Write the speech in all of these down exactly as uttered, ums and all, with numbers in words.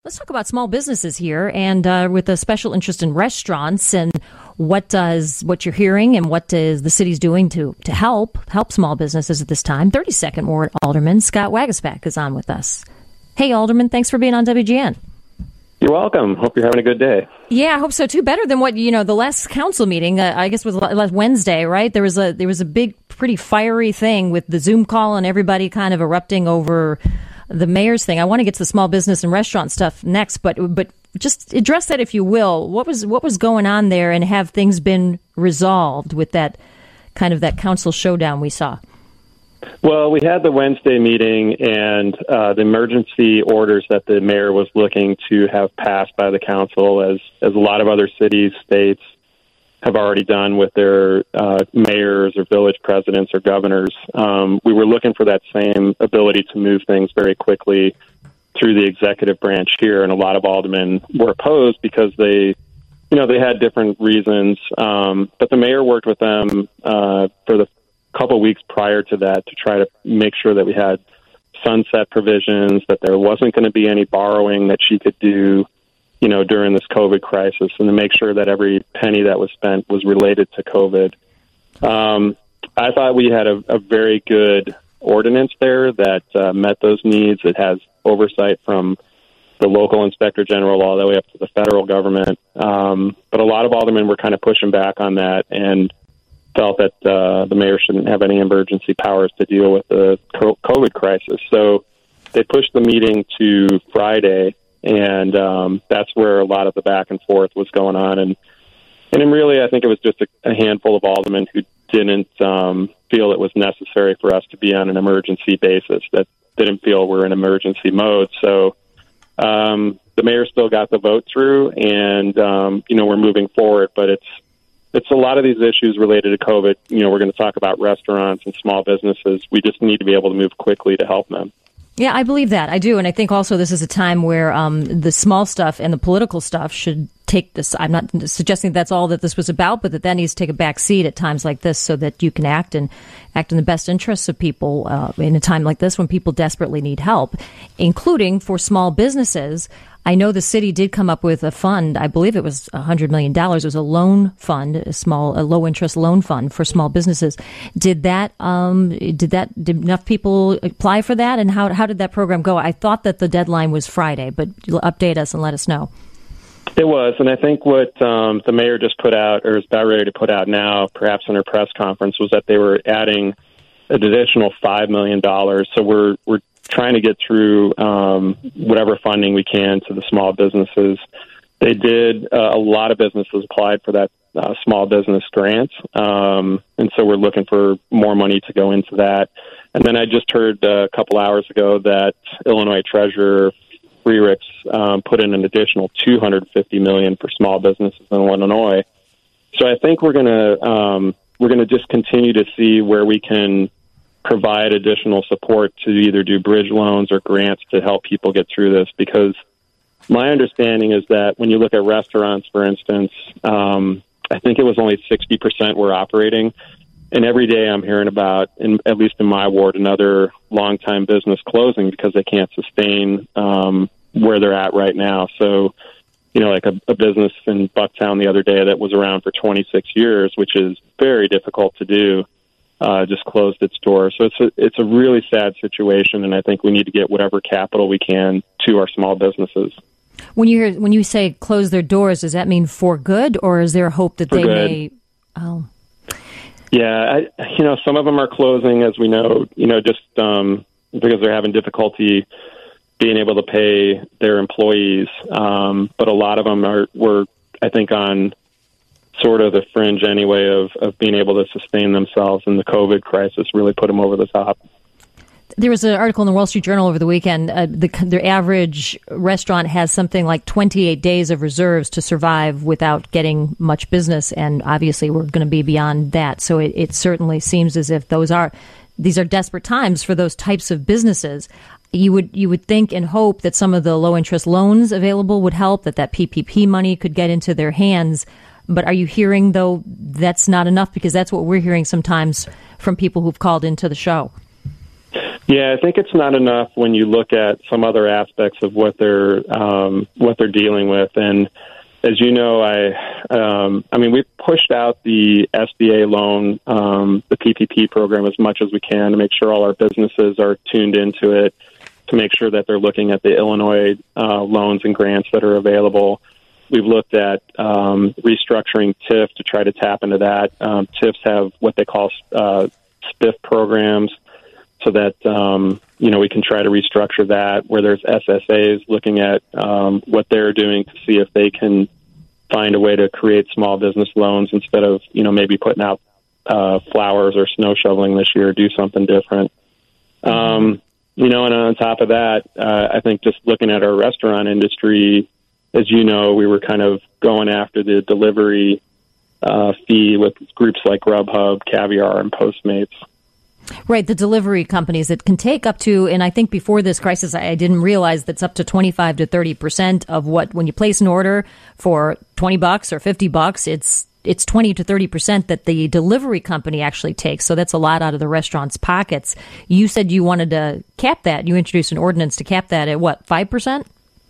Let's talk about small businesses here, and uh, with a special interest in restaurants, and what does what you're hearing and what is the city's doing to to help help small businesses at this time. thirty-second Ward Alderman Scott Waguespack is on with us. Hey, Alderman, thanks for being on W G N. You're welcome. Hope you're having a good day. Yeah, I hope so too. Better than what you know. The last council meeting, uh, I guess, was last Wednesday, right? There was a there was a big, pretty fiery thing with the Zoom call and everybody kind of erupting over the mayor's thing. I want to get to the small business and restaurant stuff next, but but just address that if you will. What was what was going on there, and have things been resolved with that kind of that council showdown we saw? Well, we had the Wednesday meeting, and uh, the emergency orders that the mayor was looking to have passed by the council, as as a lot of other cities, states have already done with their uh, mayors or village presidents or governors. Um, we were looking for that same ability to move things very quickly through the executive branch here, and a lot of aldermen were opposed because they, you know, they had different reasons. Um, but the mayor worked with them uh, for the couple of weeks prior to that to try to make sure that we had sunset provisions, that there wasn't going to be any borrowing that she could do, you know, during this COVID crisis, and to make sure that every penny that was spent was related to COVID. Um, I thought we had a, a very good ordinance there that uh, met those needs. It has oversight from the local inspector general all the way up to the federal government. Um, but a lot of aldermen were kind of pushing back on that and felt that uh, the mayor shouldn't have any emergency powers to deal with the COVID crisis. So they pushed the meeting to Friday, and um, that's where a lot of the back and forth was going on. And and then really, I think it was just a, a handful of aldermen who didn't um, feel it was necessary for us to be on an emergency basis, that didn't feel we're in emergency mode. So um, the mayor still got the vote through, and, um, you know, we're moving forward. But it's it's a lot of these issues related to COVID. You know, we're going to talk about restaurants and small businesses. We just need to be able to move quickly to help them. Yeah, I believe that. I do. And I think also this is a time where um, the small stuff and the political stuff should take this. I'm not suggesting that's all that this was about, but that that needs to take a back seat at times like this so that you can act and act in the best interests of people uh, in a time like this when people desperately need help, including for small businesses. I know the city did come up with a fund. I believe it was one hundred million dollars. It was a loan fund, a small, a low interest loan fund for small businesses. Did that, um, did that, did enough people apply for that? And how, how did that program go? I thought that the deadline was Friday, but you'll update us and let us know. It was. And I think what um, the mayor just put out, or is about ready to put out now, perhaps in her press conference, was that they were adding an additional five million dollars. So we're, we're, trying to get through um, whatever funding we can to the small businesses. They did, uh, a lot of businesses applied for that uh, small business grant, um, and so we're looking for more money to go into that. And then I just heard uh, a couple hours ago that Illinois Treasurer Frerichs um, put in an additional two hundred fifty million dollars for small businesses in Illinois. So I think we're going to um, we're going to just continue to see where we can provide additional support to either do bridge loans or grants to help people get through this. Because my understanding is that when you look at restaurants, for instance, um, I think it was only sixty percent were operating. And every day I'm hearing about, in, at least in my ward, another longtime business closing because they can't sustain um, where they're at right now. So, you know, like a, a business in Bucktown the other day that was around for twenty-six years, which is very difficult to do, Uh, just closed its doors. So it's a, it's a really sad situation, and I think we need to get whatever capital we can to our small businesses. When you hear, when you say close their doors, does that mean for good, or is there a hope that for they good. may? Oh, yeah, I, you know, some of them are closing, as we know, you know, just um, because they're having difficulty being able to pay their employees. Um, but a lot of them are were, I think, on sort of the fringe anyway of, of being able to sustain themselves, and the COVID crisis really put them over the top. There was an article in the Wall Street Journal over the weekend. Uh, the, the average restaurant has something like twenty-eight days of reserves to survive without getting much business, and obviously we're going to be beyond that. So it, it certainly seems as if those are these are desperate times for those types of businesses. You would you would think and hope that some of the low interest loans available would help, that that P P P money could get into their hands. But are you hearing, though, that's not enough? Because that's what we're hearing sometimes from people who've called into the show. Yeah, I think it's not enough when you look at some other aspects of what they're um, what they're dealing with. And as you know, I um, I mean, we've pushed out the S B A loan, um, the P P P program, as much as we can to make sure all our businesses are tuned into it, to make sure that they're looking at the Illinois uh, loans and grants that are available. We've looked at um, restructuring T I F to try to tap into that. Um, T I Fs have what they call uh, S P I F programs, so that, um, you know, we can try to restructure that, where there's S S As looking at um, what they're doing to see if they can find a way to create small business loans instead of, you know, maybe putting out uh, flowers or snow shoveling this year, do something different. Um, you know, and on top of that, uh, I think just looking at our restaurant industry, as you know, we were kind of going after the delivery uh, fee with groups like Grubhub, Caviar, and Postmates. Right, the delivery companies that can take up to, and I think before this crisis, I didn't realize that's up to twenty-five to thirty percent of what, when you place an order for twenty bucks or fifty bucks, it's it's twenty to thirty percent that the delivery company actually takes. So that's a lot out of the restaurant's pockets. You said you wanted to cap that. You introduced an ordinance to cap that at what, five percent?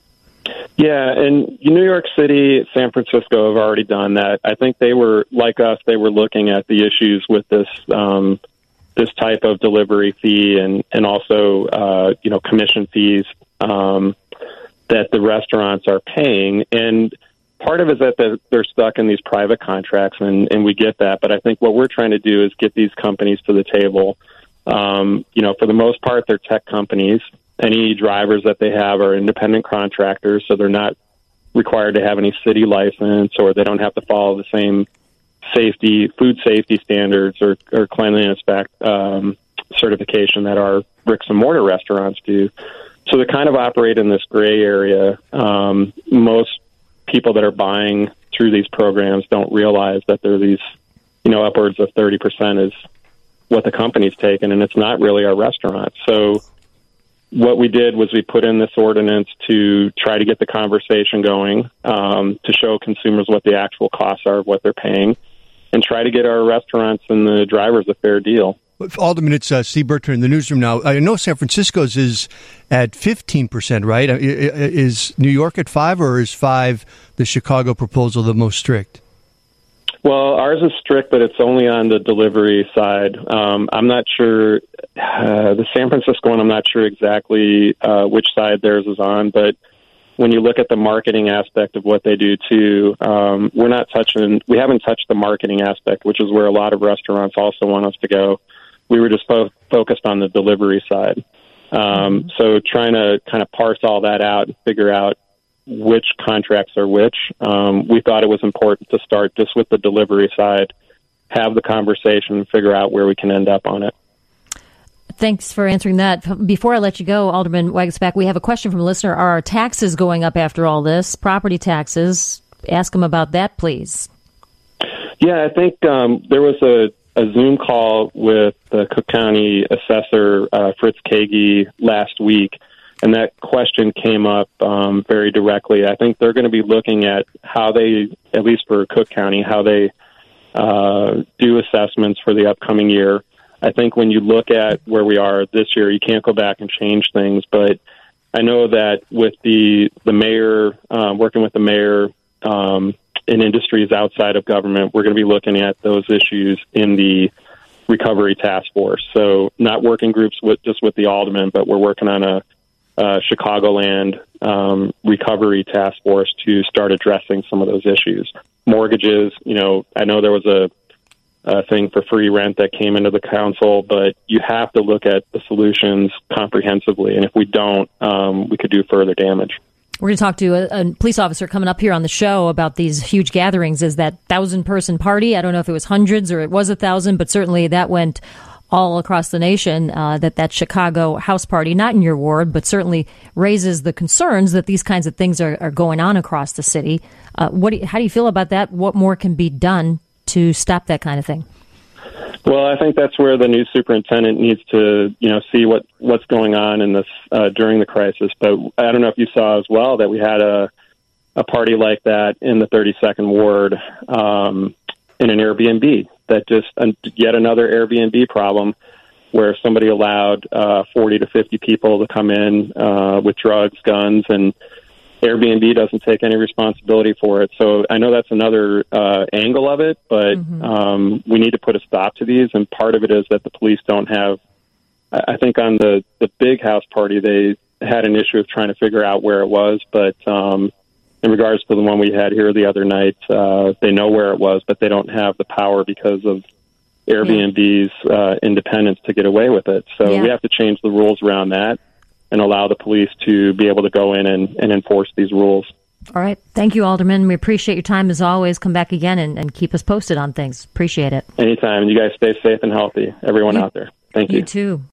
Yeah, and New York City, San Francisco have already done that. I think they were, like us, they were looking at the issues with this um this type of delivery fee and, and also, uh, you know, commission fees um, that the restaurants are paying. And part of it is that they're, they're stuck in these private contracts, and, and we get that. But I think what we're trying to do is get these companies to the table. Um, you know, for the most part, they're tech companies. Any drivers that they have are independent contractors, so they're not required to have any city license, or they don't have to follow the same safety, food safety standards or, or cleanliness back, um, certification that our bricks and mortar restaurants do. So they kind of operate in this gray area. Um, most people that are buying through these programs don't realize that there are these, you know, upwards of thirty percent is what the company's taken, and it's not really our restaurant. So what we did was we put in this ordinance to try to get the conversation going, um, to show consumers what the actual costs are of what they're paying, and try to get our restaurants and the drivers a fair deal. Alderman, it's uh, Steve Bertrand in the newsroom now. I know San Francisco's is at fifteen percent, right? Is New York at five, or is five the Chicago proposal the most strict? Well, ours is strict, but it's only on the delivery side. Um, I'm not sure, uh, the San Francisco one, I'm not sure exactly uh, which side theirs is on, but when you look at the marketing aspect of what they do too, um, we're not touching, we haven't touched the marketing aspect, which is where a lot of restaurants also want us to go. We were just fo- focused on the delivery side. Um, so trying to kind of parse all that out and figure out which contracts are which. Um, we thought it was important to start just with the delivery side, have the conversation, and figure out where we can end up on it. Thanks for answering that. Before I let you go, Alderman Waguespack, we have a question from a listener. Are our taxes going up after all this? Property taxes. Ask him about that, please. Yeah, I think um, there was a, a Zoom call with the Cook County assessor, uh, Fritz Kagi, last week, and that question came up um, very directly. I think they're going to be looking at how they, at least for Cook County, how they uh, do assessments for the upcoming year. I think when you look at where we are this year, you can't go back and change things. But I know that with the the mayor, uh, working with the mayor um, in industries outside of government, we're going to be looking at those issues in the recovery task force. So not working groups with just with the aldermen, but we're working on a uh, Chicagoland um, recovery task force to start addressing some of those issues. Mortgages, you know, I know there was a Uh, thing for free rent that came into the council, but you have to look at the solutions comprehensively. And if we don't, um, we could do further damage. We're going to talk to a, a police officer coming up here on the show about these huge gatherings. Is that thousand-person party? I don't know if it was hundreds or it was a thousand, but certainly that went all across the nation, uh, that that Chicago house party, not in your ward, but certainly raises the concerns that these kinds of things are, are going on across the city. Uh, what? Do you, how do you feel about that? What more can be done to stop that kind of thing? Well, I think that's where the new superintendent needs to, you know, see what, what's going on in this uh, during the crisis. But I don't know if you saw as well that we had a a party like that in the thirty-second Ward um, in an Airbnb. That just uh, yet another Airbnb problem. where somebody allowed uh, forty to fifty people to come in uh, with drugs, guns, and Airbnb doesn't take any responsibility for it. So I know that's another uh, angle of it, but mm-hmm. um, we need to put a stop to these. And part of it is that the police don't have, I think on the, the big house party, they had an issue of trying to figure out where it was. But um, in regards to the one we had here the other night, uh, they know where it was, but they don't have the power because of Airbnb's uh, independence to get away with it. So yeah. we have to change the rules around that and allow the police to be able to go in and, and enforce these rules. All right. Thank you, Alderman. We appreciate your time as always. Come back again and, and keep us posted on things. Appreciate it. Anytime. You guys stay safe and healthy, everyone you, out there. Thank you. You too.